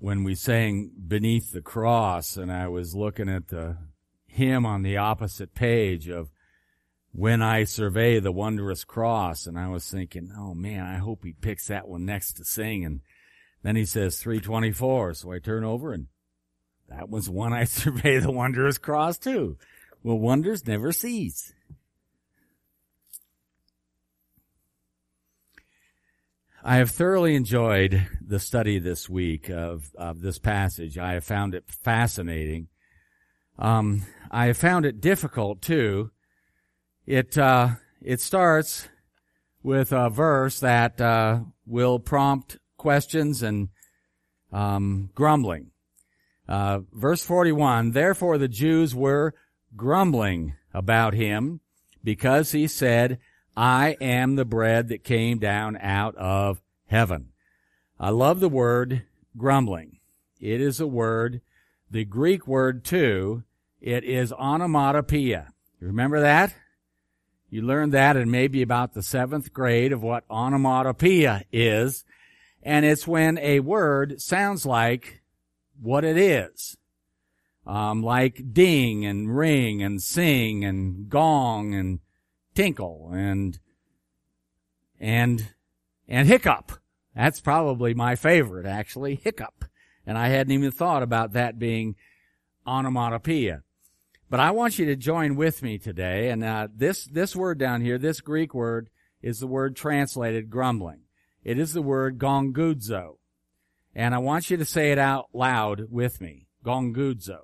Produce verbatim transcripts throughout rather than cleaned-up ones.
when we sang Beneath the Cross, and I was looking at the hymn on the opposite page of When I Survey the Wondrous Cross, and I was thinking, oh man, I hope he picks that one next to sing. And then he says three twenty-four, so I turn over and that was When I Survey the Wondrous Cross too. Well, wonders never cease. I have thoroughly enjoyed the study this week of, of this passage. I have found it fascinating. Um, I have found it difficult too. It, uh, it starts with a verse that, uh, will prompt questions and, um, grumbling. Uh, verse forty-one, therefore the Jews were grumbling about him because he said, I am the bread that came down out of heaven. I love the word grumbling. It is a word, the Greek word too, it is onomatopoeia. You remember that? You learned that in maybe about the seventh grade of what onomatopoeia is. And it's when a word sounds like what it is. Um, like ding and ring and sing and gong and tinkle and, and, and hiccup. That's probably my favorite, actually, hiccup. And I hadn't even thought about that being onomatopoeia. But I want you to join with me today. And, uh, this, this word down here, this Greek word is the word translated grumbling. It is the word gongudzo. And I want you to say it out loud with me. Gongudzo.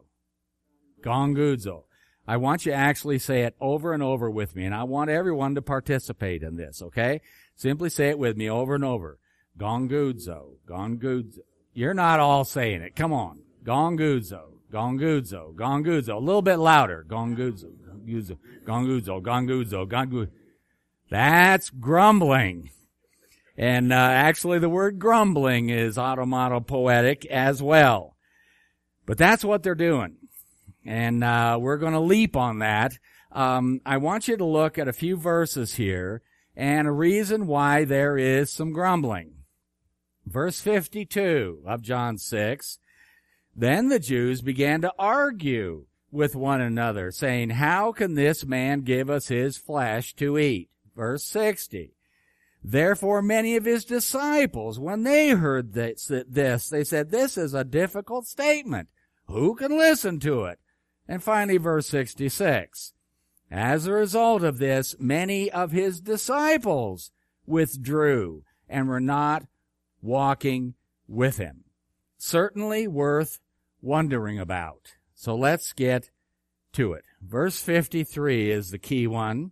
Gongudzo. I want you to actually say it over and over with me, and I want everyone to participate in this, okay? Simply say it with me over and over. Gongudzo, gongudzo. You're not all saying it. Come on. Gongudzo, gongudzo, gongudzo. A little bit louder. Gongudzo, gongudzo, gongudzo, gongudzo, gongudzo. That's grumbling. And uh, actually the word grumbling is onomatopoetic as well. But that's what they're doing. And uh we're going to leap on that. Um I want you to look at a few verses here and a reason why there is some grumbling. Verse fifty-two of John six, then the Jews began to argue with one another, saying, how can this man give us his flesh to eat? Verse sixty, therefore many of his disciples, when they heard this, this they said, this is a difficult statement. Who can listen to it? And finally, verse sixty-six, as a result of this, many of his disciples withdrew and were not walking with him. Certainly worth wondering about. So let's get to it. Verse fifty-three is the key one.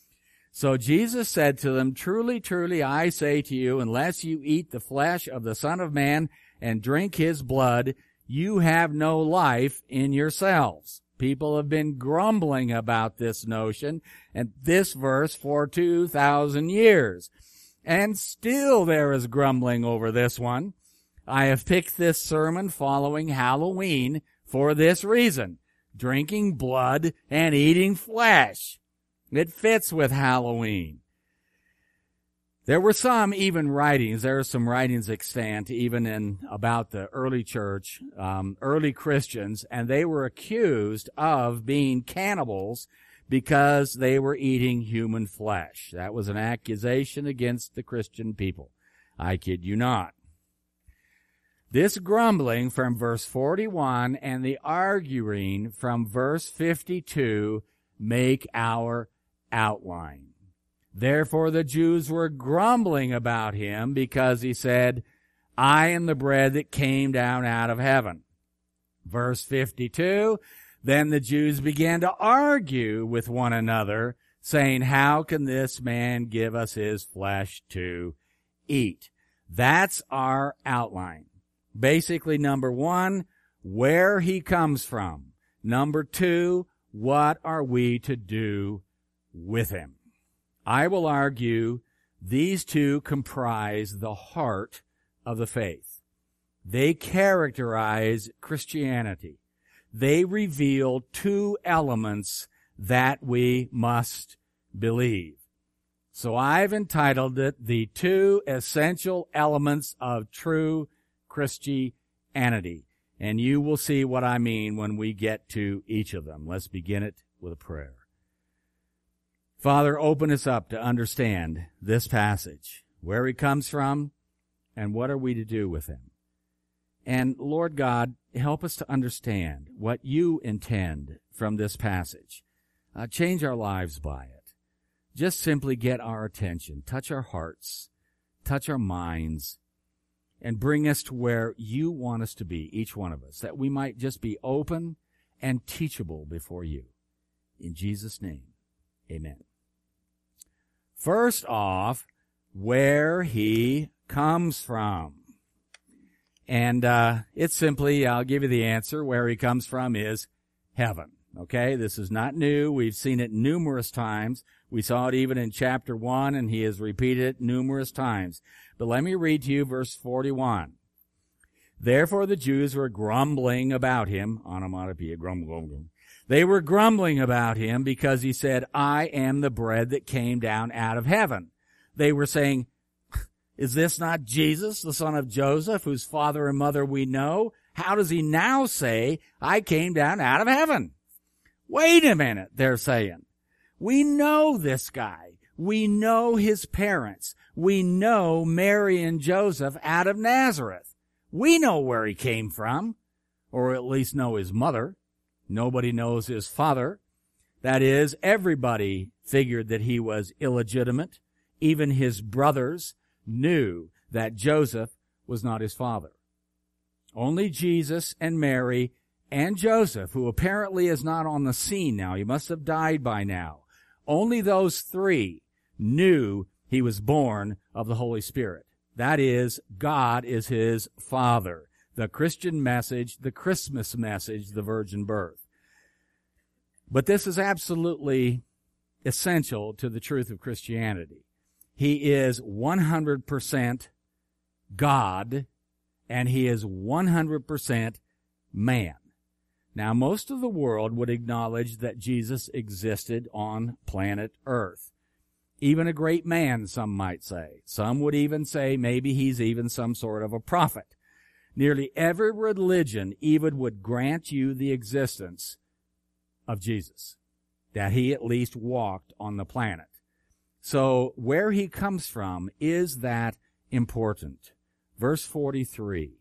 So Jesus said to them, truly, truly, I say to you, unless you eat the flesh of the Son of Man and drink his blood, you have no life in yourselves. People have been grumbling about this notion and this verse for two thousand years. And still there is grumbling over this one. I have picked this sermon following Halloween for this reason. Drinking blood and eating flesh. It fits with Halloween. There were some even writings, there are some writings extant even in about the early church, um, early Christians, and they were accused of being cannibals because they were eating human flesh. That was an accusation against the Christian people. I kid you not. This grumbling from verse forty-one and the arguing from verse fifty-two make our outline. Therefore the Jews were grumbling about him because he said, I am the bread that came down out of heaven. Verse fifty-two, then the Jews began to argue with one another, saying, how can this man give us his flesh to eat? That's our outline. Basically, number one, where he comes from. Number two, what are we to do with him? I will argue these two comprise the heart of the faith. They characterize Christianity. They reveal two elements that we must believe. So I've entitled it, The Two Essential Elements of True Christianity. Christianity. And you will see what I mean when we get to each of them. Let's begin it with a prayer. Father, open us up to understand this passage, where he comes from, and what are we to do with him. And Lord God, help us to understand what you intend from this passage. Uh, change our lives by it. Just simply get our attention, touch our hearts, touch our minds, and bring us to where you want us to be, each one of us, that we might just be open and teachable before you. In Jesus' name, amen. First off, where he comes from. And uh it's simply, I'll give you the answer, where he comes from is heaven. Okay, this is not new. We've seen it numerous times. We saw it even in chapter one, and he has repeated it numerous times. But let me read to you verse forty-one. Therefore the Jews were grumbling about him, onomatopoeia, grumble, grumble. They were grumbling about him because he said, I am the bread that came down out of heaven. They were saying, is this not Jesus, the son of Joseph, whose father and mother we know? How does he now say, I came down out of heaven? Wait a minute, they're saying. We know this guy. We know his parents. We know Mary and Joseph out of Nazareth. We know where he came from, or at least know his mother. Nobody knows his father. That is, everybody figured that he was illegitimate. Even his brothers knew that Joseph was not his father. Only Jesus and Mary and Joseph, who apparently is not on the scene now, he must have died by now. Only those three knew he was born of the Holy Spirit. That is, God is his father. The Christian message, the Christmas message, the virgin birth. But this is absolutely essential to the truth of Christianity. He is one hundred percent God, and he is one hundred percent man. Now, most of the world would acknowledge that Jesus existed on planet Earth. Even a great man, some might say. Some would even say maybe he's even some sort of a prophet. Nearly every religion even would grant you the existence of Jesus, that he at least walked on the planet. So where he comes from is that important. Verse forty-three.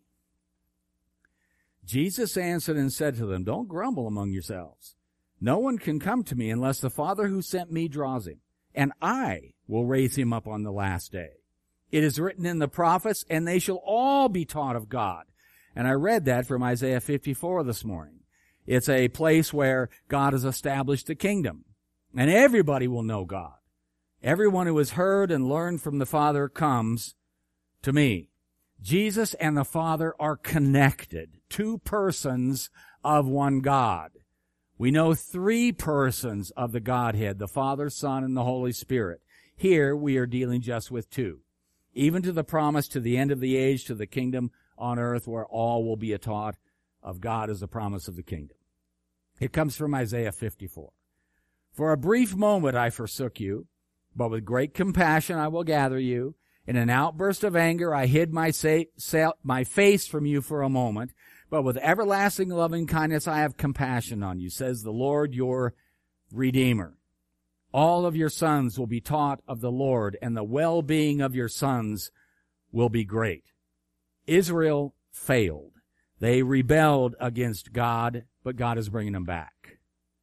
Jesus answered and said to them, don't grumble among yourselves. No one can come to me unless the Father who sent me draws him, and I will raise him up on the last day. It is written in the prophets, and they shall all be taught of God. And I read that from Isaiah fifty-four this morning. It's a place where God has established the kingdom, and everybody will know God. Everyone who has heard and learned from the Father comes to me. Jesus and the Father are connected, two persons of one God. We know three persons of the Godhead, the Father, Son, and the Holy Spirit. Here we are dealing just with two. Even to the promise to the end of the age, to the kingdom on earth where all will be taught of God as the promise of the kingdom. It comes from Isaiah fifty-four. For a brief moment I forsook you, but with great compassion I will gather you. In an outburst of anger I hid my, sa- sa- my face from you for a moment, but with everlasting loving kindness I have compassion on you, says the Lord your Redeemer. All of your sons will be taught of the Lord, and the well-being of your sons will be great. Israel failed. They rebelled against God, but God is bringing them back.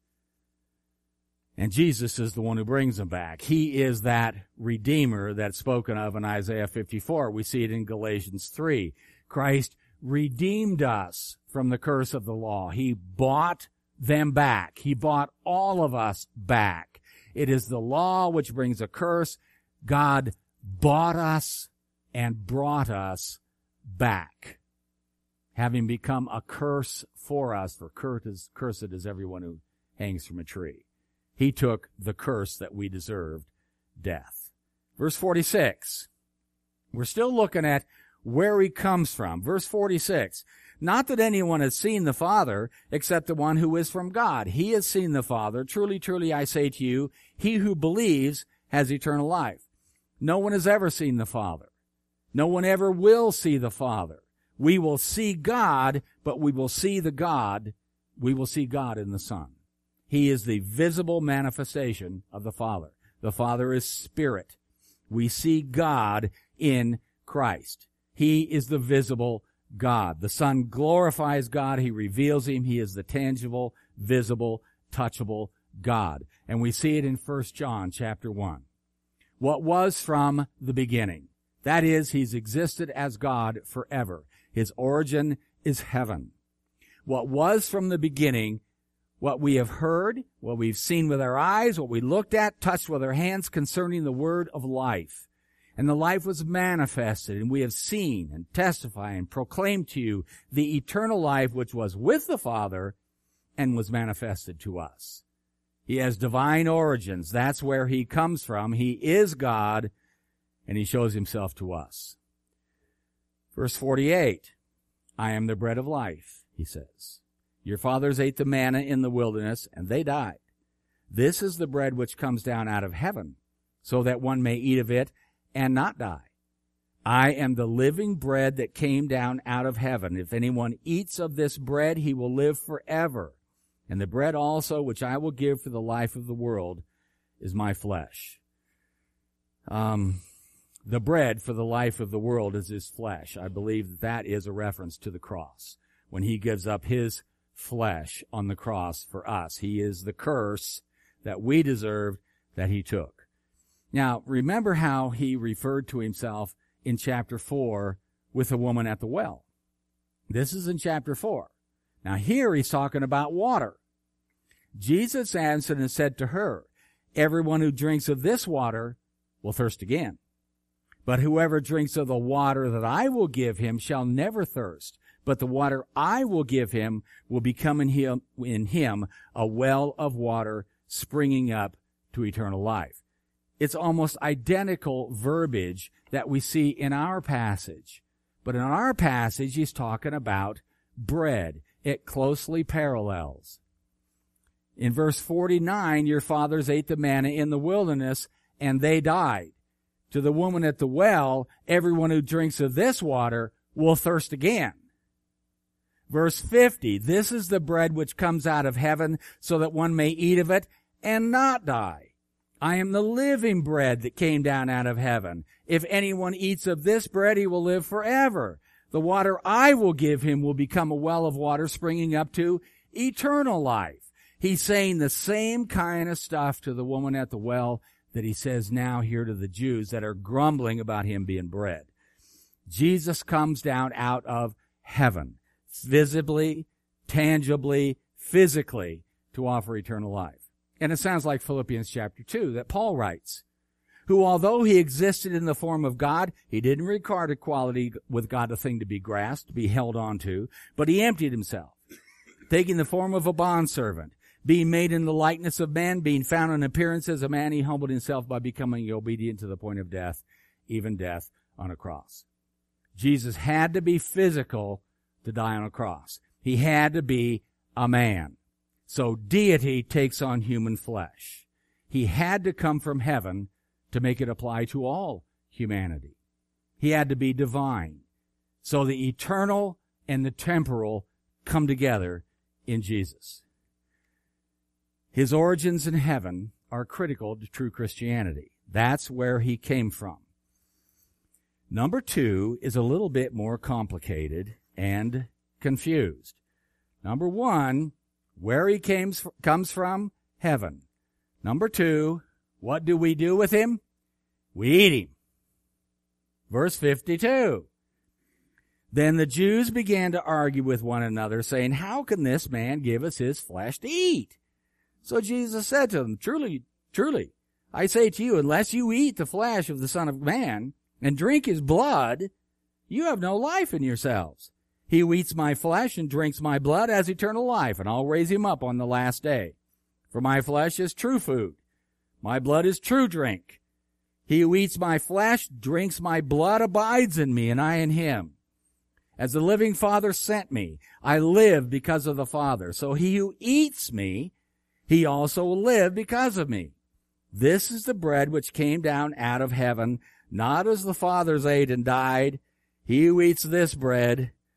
And Jesus is the one who brings them back. He is that Redeemer that's spoken of in Isaiah fifty-four. We see it in Galatians three. Christ redeemed us from the curse of the law. He bought them back. He bought all of us back. It is the law which brings a curse. God bought us and brought us back, having become a curse for us, for cursed is everyone who hangs from a tree. He took the curse that we deserved, death. Verse forty-six. We're still looking at where he comes from. Verse forty-six. Not that anyone has seen the Father except the one who is from God. He has seen the Father. Truly, truly, I say to you, he who believes has eternal life. No one has ever seen the Father. No one ever will see the Father. We will see God, but we will see the God, we will see God in the Son. He is the visible manifestation of the Father. The Father is Spirit. We see God in Christ. He is the visible God. The Son glorifies God. He reveals Him. He is the tangible, visible, touchable God. And we see it in First John chapter one. What was from the beginning. That is, He's existed as God forever. His origin is heaven. What was from the beginning, what we have heard, what we've seen with our eyes, what we looked at, touched with our hands concerning the word of life. And the life was manifested, and we have seen and testify and proclaim to you the eternal life which was with the Father and was manifested to us. He has divine origins. That's where He comes from. He is God, and He shows Himself to us. Verse forty-eight, I am the bread of life, He says. Your fathers ate the manna in the wilderness, and they died. This is the bread which comes down out of heaven, so that one may eat of it and not die. I am the living bread that came down out of heaven. If anyone eats of this bread, he will live forever. And the bread also which I will give for the life of the world is my flesh. Um, the bread for the life of the world is His flesh. I believe that that is a reference to the cross. When He gives up His flesh on the cross for us, He is the curse that we deserved that He took. Now, remember how He referred to Himself in chapter four with the woman at the well. This is in chapter four. Now here He's talking about water. Jesus answered and said to her, everyone who drinks of this water will thirst again. But whoever drinks of the water that I will give him shall never thirst. But the water I will give him will become in him, in him a well of water springing up to eternal life. It's almost identical verbiage that we see in our passage. But in our passage, He's talking about bread. It closely parallels. In verse forty-nine, your fathers ate the manna in the wilderness, and they died. To the woman at the well, everyone who drinks of this water will thirst again. Verse fifty, this is the bread which comes out of heaven, so that one may eat of it and not die. I am the living bread that came down out of heaven. If anyone eats of this bread, he will live forever. The water I will give him will become a well of water springing up to eternal life. He's saying the same kind of stuff to the woman at the well that He says now here to the Jews that are grumbling about Him being bread. Jesus comes down out of heaven, visibly, tangibly, physically, to offer eternal life. And it sounds like Philippians chapter two that Paul writes, who although He existed in the form of God, He didn't regard equality with God a thing to be grasped, to be held on to, but He emptied Himself, taking the form of a bondservant, being made in the likeness of man, being found in appearance as a man, He humbled Himself by becoming obedient to the point of death, even death on a cross. Jesus had to be physical to die on a cross. He had to be a man. So deity takes on human flesh. He had to come from heaven to make it apply to all humanity. He had to be divine. So the eternal and the temporal come together in Jesus. His origins in heaven are critical to true Christianity. That's where He came from. Number two is a little bit more complicated and confused. Number one, where He came, comes from, heaven. Number two, what do we do with Him? We eat Him. Verse fifty-two. Then the Jews began to argue with one another, saying, how can this man give us His flesh to eat? So Jesus said to them, Truly, truly, I say to you, unless you eat the flesh of the Son of Man and drink His blood, you have no life in yourselves. He who eats my flesh and drinks my blood has eternal life, and I'll raise him up on the last day. For my flesh is true food. My blood is true drink. He who eats my flesh, drinks my blood, abides in me, and I in him. As the living Father sent me, I live because of the Father. So he who eats me, he also will live because of me. This is the bread which came down out of heaven, not as the fathers ate and died. He who eats this bread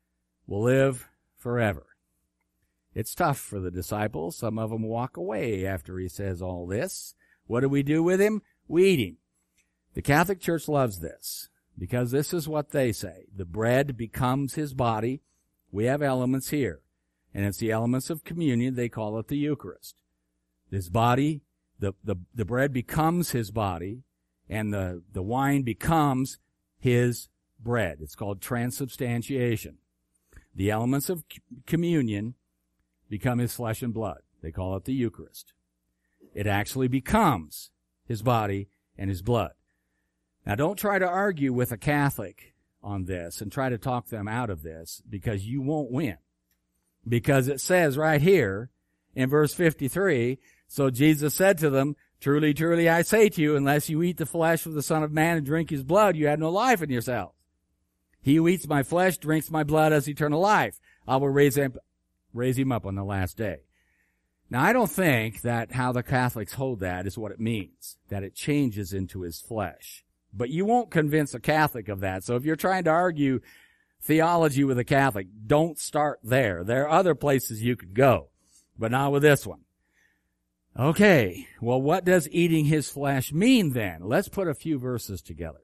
will live forever. It's tough for the disciples. Some of them walk away after he says all this. What do we do with him? We eat him. The Catholic Church loves this because this is what they say. The bread becomes his body. We have elements here, and it's the elements of communion. They call it the Eucharist. His body, the, the, the bread becomes his body, and the, the wine becomes his bread. It's called transubstantiation. The elements of communion become his flesh and blood. They call it the Eucharist. It actually becomes his body and his blood. Now, don't try to argue with a Catholic on this and try to talk them out of this, because you won't win. Because it says right here in verse fifty-three, so Jesus said to them, truly, truly, I say to you, unless you eat the flesh of the Son of Man and drink his blood, you have no life in yourselves. He who eats my flesh, drinks my blood, has eternal life. I will raise him, raise him up on the last day. Now, I don't think that how the Catholics hold that is what it means, that it changes into his flesh. But you won't convince a Catholic of that. So if you're trying to argue theology with a Catholic, don't start there. There are other places you could go, but not with this one. Okay, well, what does eating his flesh mean then? Let's put a few verses together.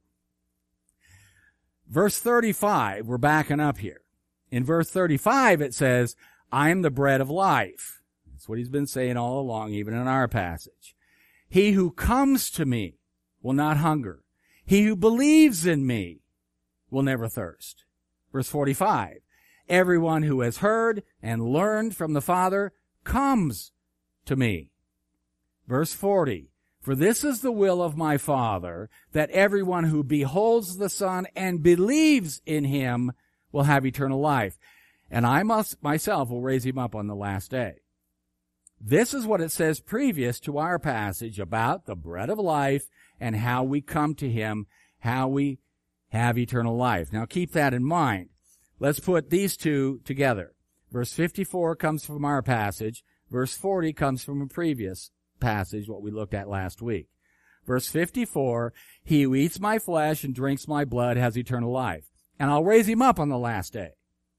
Verse thirty-five, we're backing up here. In verse thirty-five, it says, I am the bread of life. That's what he's been saying all along, even in our passage. He who comes to me will not hunger. He who believes in me will never thirst. Verse forty-five, everyone who has heard and learned from the Father comes to me. Verse forty, for this is the will of my Father, that everyone who beholds the Son and believes in him will have eternal life, and I must, myself will raise him up on the last day. This is what it says previous to our passage about the bread of life and how we come to him, how we have eternal life. Now keep that in mind. Let's put these two together. Verse fifty-four comes from our passage. Verse forty comes from a previous passage, what we looked at last week. Verse fifty-four, he who eats my flesh and drinks my blood has eternal life, and I'll raise him up on the last day.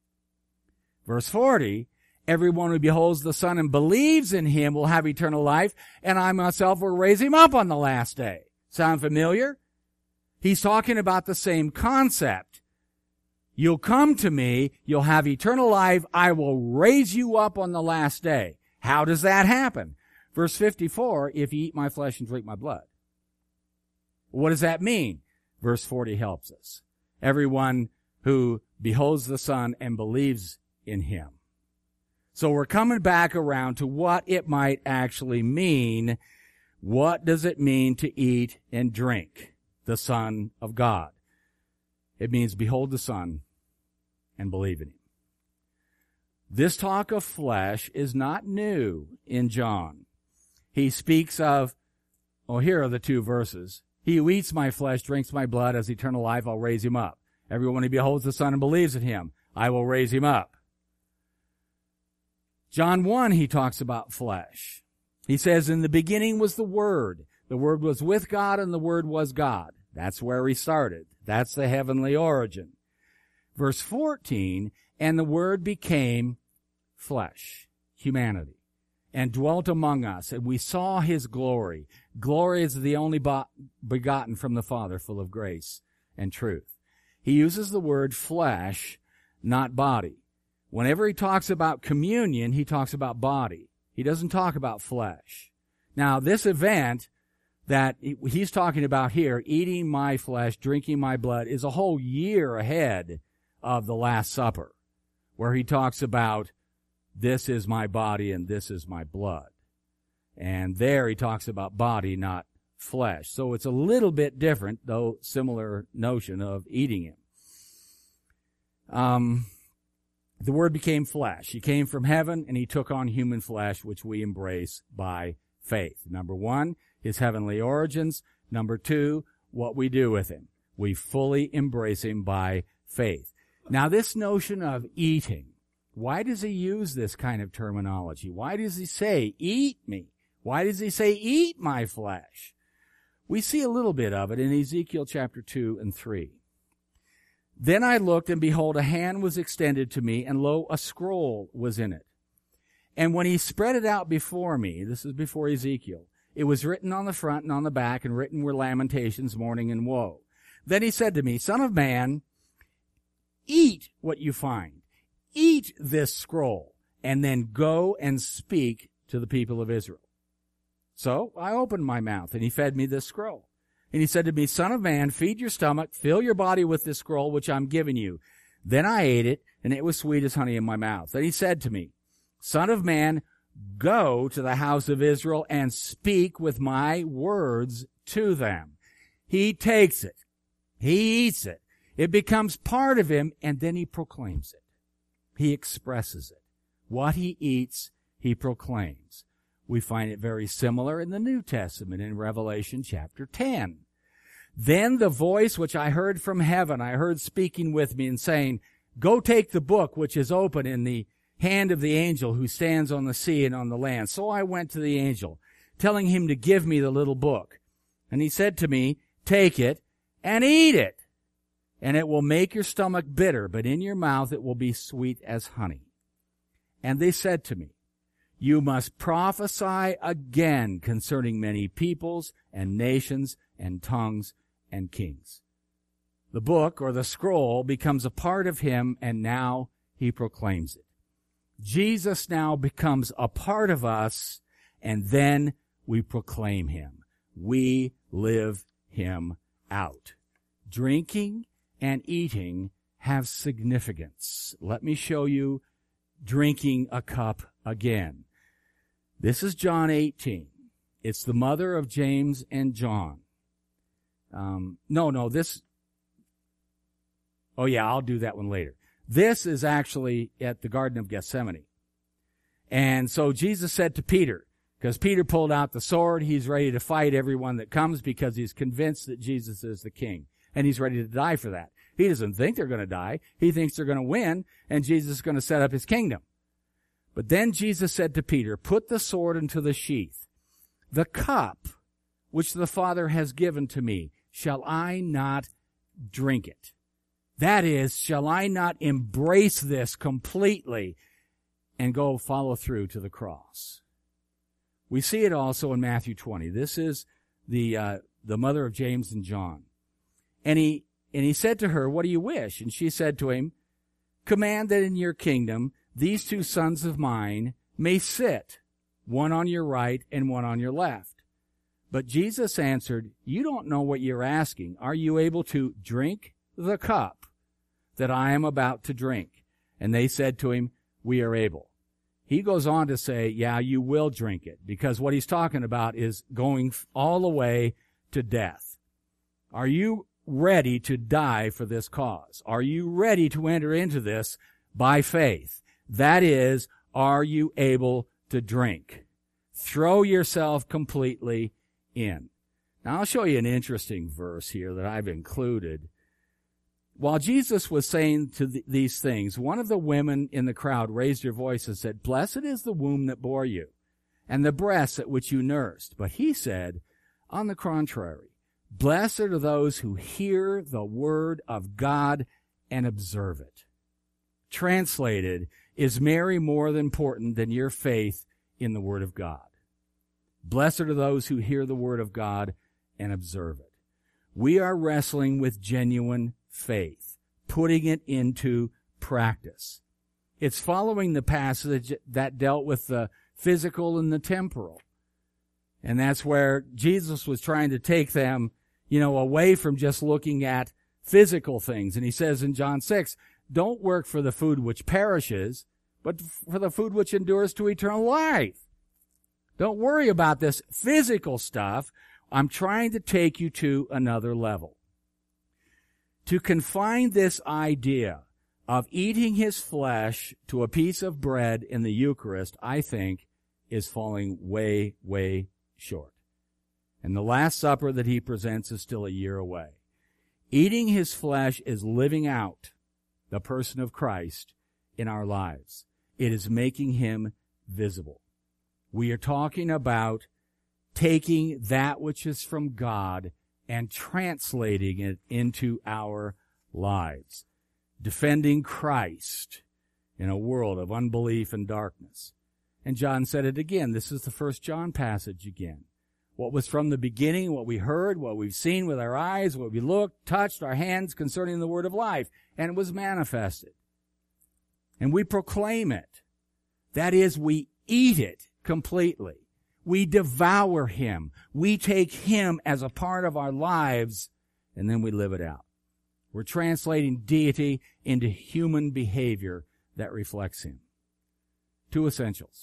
Verse forty, everyone who beholds the Son and believes in him will have eternal life, and I myself will raise him up on the last day. Sound familiar? He's talking about the same concept. You'll come to me, you'll have eternal life, I will raise you up on the last day. How does that happen? Verse fifty-four, if you eat my flesh and drink my blood. What does that mean? Verse forty helps us. Everyone who beholds the Son and believes in him. So we're coming back around to what it might actually mean. What does it mean to eat and drink the Son of God? It means behold the Son and believe in him. This talk of flesh is not new in John. He speaks of, oh, here are the two verses. He who eats my flesh, drinks my blood, has eternal life, I'll raise him up. Everyone who beholds the Son and believes in him, I will raise him up. John one, he talks about flesh. He says, in the beginning was the Word. The Word was with God, and the Word was God. That's where he started. That's the heavenly origin. Verse fourteen, and the Word became flesh, humanity, and dwelt among us, and we saw his glory. Glory is the only begotten from the Father, full of grace and truth. He uses the word flesh, not body. Whenever he talks about communion, he talks about body. He doesn't talk about flesh. Now, this event that he's talking about here, eating my flesh, drinking my blood, is a whole year ahead of the Last Supper, where he talks about this is my body and this is my blood. And there he talks about body, not flesh. So it's a little bit different, though similar notion of eating him. Um, the Word became flesh. He came from heaven and he took on human flesh, which we embrace by faith. Number one, his heavenly origins. Number two, what we do with him. We fully embrace him by faith. Now, this notion of eating, why does he use this kind of terminology? Why does he say, eat me? Why does he say, eat my flesh? We see a little bit of it in Ezekiel chapter two and three. Then I looked, and behold, a hand was extended to me, and lo, a scroll was in it. And when he spread it out before me, this is before Ezekiel, it was written on the front and on the back, and written were lamentations, mourning, and woe. Then he said to me, Son of man, eat what you find. Eat this scroll, and then go and speak to the people of Israel. So I opened my mouth, and he fed me this scroll. And he said to me, Son of man, feed your stomach, fill your body with this scroll which I'm giving you. Then I ate it, and it was sweet as honey in my mouth. Then he said to me, Son of man, go to the house of Israel and speak with my words to them. He takes it. He eats it. It becomes part of him, and then he proclaims it. He expresses it. What he eats, he proclaims. We find it very similar in the New Testament in Revelation chapter ten. Then the voice which I heard from heaven, I heard speaking with me and saying, Go take the book which is open in the hand of the angel who stands on the sea and on the land. So I went to the angel, telling him to give me the little book. And he said to me, Take it and eat it, and it will make your stomach bitter, but in your mouth it will be sweet as honey. And they said to me, You must prophesy again concerning many peoples and nations and tongues and kings. The book or the scroll becomes a part of him, and now he proclaims it. Jesus now becomes a part of us, and then we proclaim him. We live him out. Drinking and eating have significance. Let me show you drinking a cup again. This is John eighteen. It's the mother of James and John. Um, no, no, this, oh yeah, I'll do that one later. This is actually at the Garden of Gethsemane. And so Jesus said to Peter, because Peter pulled out the sword, he's ready to fight everyone that comes because he's convinced that Jesus is the king. And he's ready to die for that. He doesn't think they're going to die. He thinks they're going to win, and Jesus is going to set up his kingdom. But then Jesus said to Peter, Put the sword into the sheath. The cup which the Father has given to me, shall I not drink it? That is, shall I not embrace this completely and go follow through to the cross? We see it also in Matthew twenty. This is the uh, the mother of James and John. And he and he said to her, What do you wish? And she said to him, Command that in your kingdom these two sons of mine may sit, one on your right and one on your left. But Jesus answered, You don't know what you're asking. Are you able to drink the cup that I am about to drink? And they said to him, We are able. He goes on to say, yeah, you will drink it, because what he's talking about is going all the way to death. Are you ready to die for this cause? Are you ready to enter into this by faith? That is, are you able to drink? Throw yourself completely in. Now, I'll show you an interesting verse here that I've included. While Jesus was saying to th- these things, one of the women in the crowd raised her voice and said, Blessed is the womb that bore you, and the breasts at which you nursed. But he said, on the contrary, blessed are those who hear the word of God and observe it. Translated, is Mary more important than your faith in the word of God? Blessed are those who hear the word of God and observe it. We are wrestling with genuine faith, putting it into practice. It's following the passage that dealt with the physical and the temporal. And that's where Jesus was trying to take them, you know, away from just looking at physical things. And he says in John six, don't work for the food which perishes, but for the food which endures to eternal life. Don't worry about this physical stuff. I'm trying to take you to another level. To confine this idea of eating his flesh to a piece of bread in the Eucharist, I think, is falling way, way short. And the Last Supper that he presents is still a year away. Eating his flesh is living out the person of Christ in our lives. It is making him visible. We are talking about taking that which is from God and translating it into our lives. defending Christ in a world of unbelief and darkness. And John said it again. This is the First John passage again. What was from the beginning, what we heard, what we've seen with our eyes, what we looked, touched, our hands concerning the word of life. And it was manifested. And we proclaim it. That is, we eat it completely. We devour him. We take him as a part of our lives, and then we live it out. We're translating deity into human behavior that reflects him. Two essentials.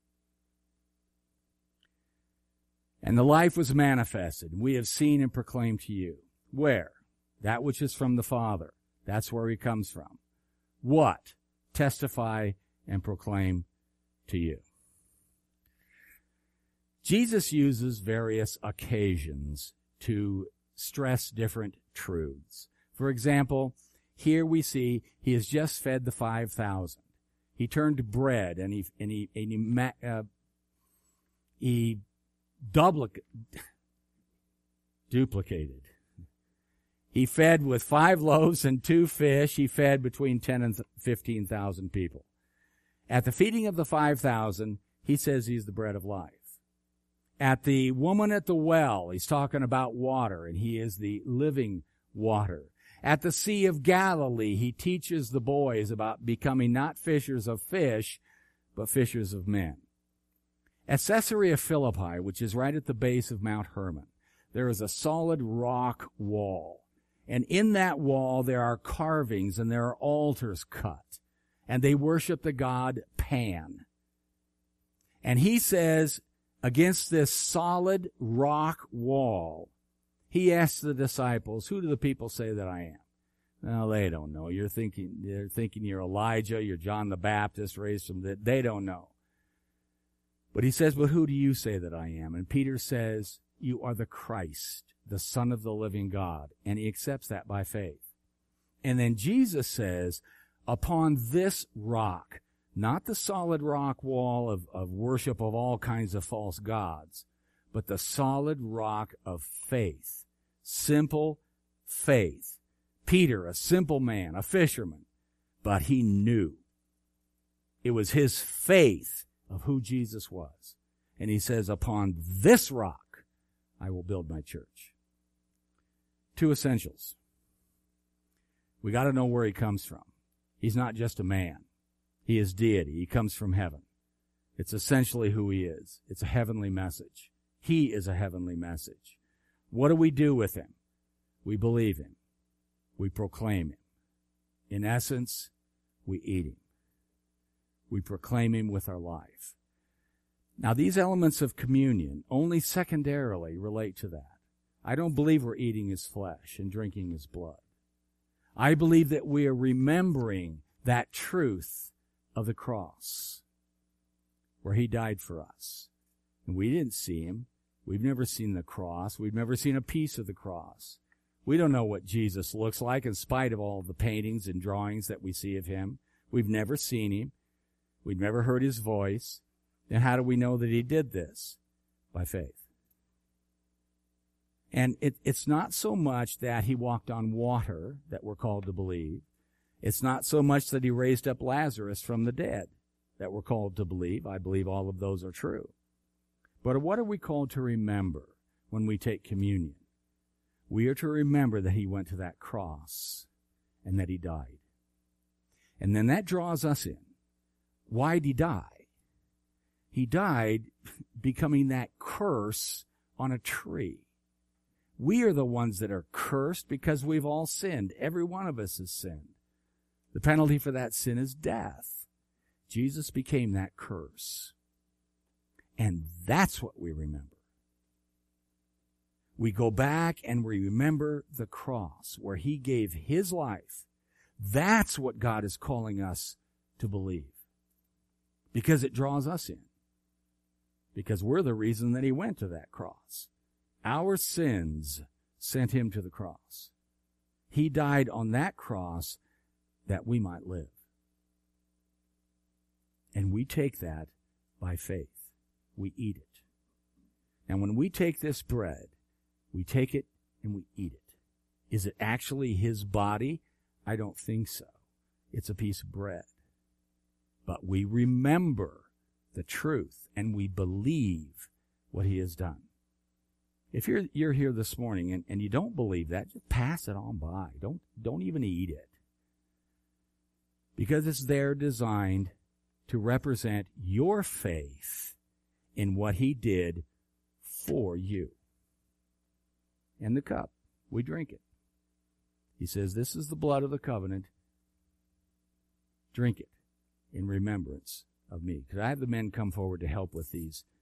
And the life was manifested. We have seen and proclaimed to you. Where? That which is from the Father. That's where he comes from. What? Testify and proclaim to you. Jesus uses various occasions to stress different truths. For example, here we see he has just fed the five thousand. He turned to bread and he and he and he, uh, he duplic- duplicated. He fed with five loaves and two fish. He fed between ten and fifteen thousand people. At the feeding of the five thousand, he says he's the bread of life. At the woman at the well, he's talking about water, and he is the living water. At the Sea of Galilee, he teaches the boys about becoming not fishers of fish, but fishers of men. At Caesarea Philippi, which is right at the base of Mount Hermon, there is a solid rock wall. And in that wall there are carvings and there are altars cut. And they worship the god Pan. And he says, against this solid rock wall, he asks the disciples, who do the people say that I am? No, they don't know. You're thinking, they're thinking you're Elijah, you're John the Baptist raised from the, they don't know. But he says, but who do you say that I am? And Peter says, you are the Christ, the Son of the living God. And he accepts that by faith. And then Jesus says, upon this rock, not the solid rock wall of, of worship of all kinds of false gods, but the solid rock of faith. Simple faith. Peter, a simple man, a fisherman, but he knew. It was his faith of who Jesus was. And he says, upon this rock, I will build my church. Two essentials. We got to know where he comes from. He's not just a man. He is deity. He comes from heaven. It's essentially who he is. It's a heavenly message. He is a heavenly message. What do we do with him? We believe him. We proclaim him. In essence, we eat him. We proclaim him with our life. Now, these elements of communion only secondarily relate to that. I don't believe we're eating his flesh and drinking his blood. I believe that we are remembering that truth of the cross, where he died for us. And we didn't see him. We've never seen the cross. We've never seen a piece of the cross. We don't know what Jesus looks like in spite of all the paintings and drawings that we see of him. We've never seen him. We've never heard his voice. Then how do we know that he did this? By faith. And it, it's not so much that he walked on water that we're called to believe. It's not so much that he raised up Lazarus from the dead that we're called to believe. I believe all of those are true. But what are we called to remember when we take communion? We are to remember that he went to that cross and that he died. And then that draws us in. Why did he die? He died becoming that curse on a tree. We are the ones that are cursed because we've all sinned. Every one of us has sinned. The penalty for that sin is death. Jesus became that curse. And that's what we remember. We go back and we remember the cross where he gave his life. That's what God is calling us to believe. Because it draws us in. Because we're the reason that he went to that cross. Our sins sent him to the cross. He died on that cross that we might live. And we take that by faith. We eat it. And when we take this bread, we take it and we eat it. Is it actually his body? I don't think so. It's a piece of bread. But we remember the truth and we believe what he has done. If you're you're here this morning and, and you don't believe that, just pass it on by. Don't don't even eat it. Because it's there designed to represent your faith in what he did for you. And the cup, we drink it. He says, this is the blood of the covenant. Drink it in remembrance of me. Could I have the men come forward to help with these